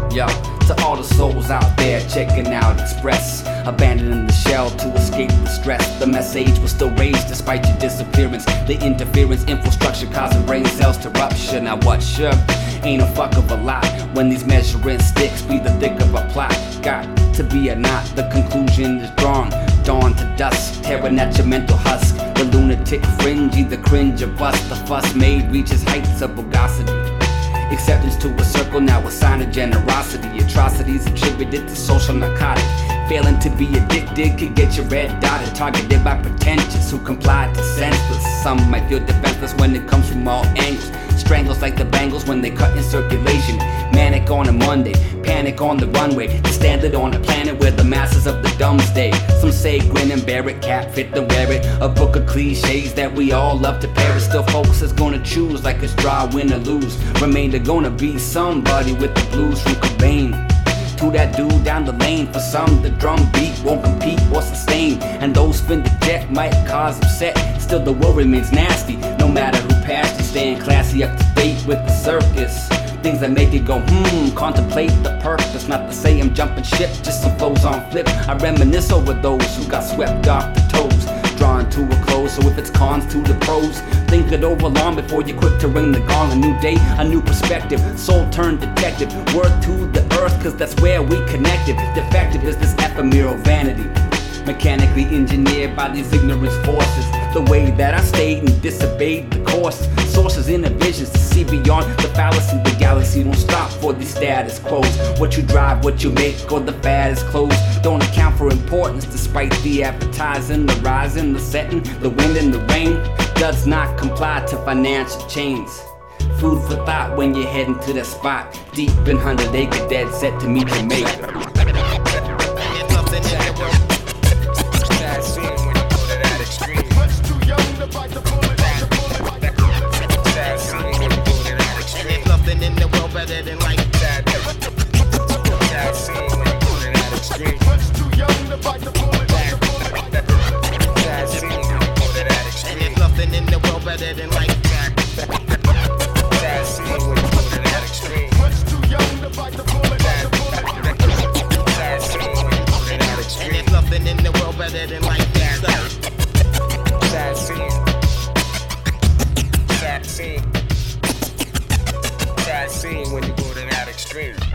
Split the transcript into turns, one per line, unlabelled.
Yo, to all the souls out there checking out Express, abandoning the shell to escape the stress. The message was still raised despite your disappearance. The interference, infrastructure causing brain cells to rupture. Now what sure ain't a fuck of a lot when these measuring sticks be the thick of a plot. Got to be a knot, the conclusion is drawn. Dawn to dusk, tearing at your mental husk. The lunatic fringe, either cringe or bust. The fuss made reaches heights of bogosity. Acceptance to a circle, now a sign of generosity. Atrocities attributed to social narcotic. Failing to be addicted could get your red dotted. Targeted by pretentious who complied to senseless. Some might feel defenseless when it comes from all angles. Strangles like the bangles when they cut in circulation. Manic on a Monday, panic on the runway. The standard on a planet where the masses of the dumb stay. Some say grin and bear it, cap fit and wear it. A book of cliches that we all love to parrot. Still folks is gonna choose like it's draw, win or lose. Remainder gonna be somebody with the blues from Cobain to that dude down the lane. For some, the drum beat won't compete or sustain, and those fin the deck might cause upset. Still the world remains nasty, no matter who passed you. Staying classy, up to date with the circus. Things that make you go contemplate the purpose. Not to say I'm jumping ship, just some flows on flip. I reminisce over those who got swept off the toes, drawn to a close. So if it's cons to the pros, think it over long before you're quick to ring the gong. A new day, a new perspective, soul turned detective. Word to the earth, cause that's where we connected. Defective is this ephemeral vanity, mechanically engineered by these ignorant forces. The way that I stayed and disobeyed the course. Sources, inner visions to see beyond the fallacy. The galaxy don't stop for these status quos. What you drive, what you make, or the fad is closed don't account for importance despite the advertising. The rising, the setting, the wind and the rain does not comply to financial chains. Food for thought when you're heading to that spot deep in 100 acre dead set to meet your mate.
Better than like that. Sad scene when you put it at extreme. Much too young to bite the bullet. Sad scene when you put it at extreme. And there's nothing in the world better than like that. Sad scene when you put it at extreme. Much too young to bite the bullet. Sad scene when you put it at extreme. And there's nothing in the world better than like that. Sad scene. Sad scene. Sad scene when you go to that extreme.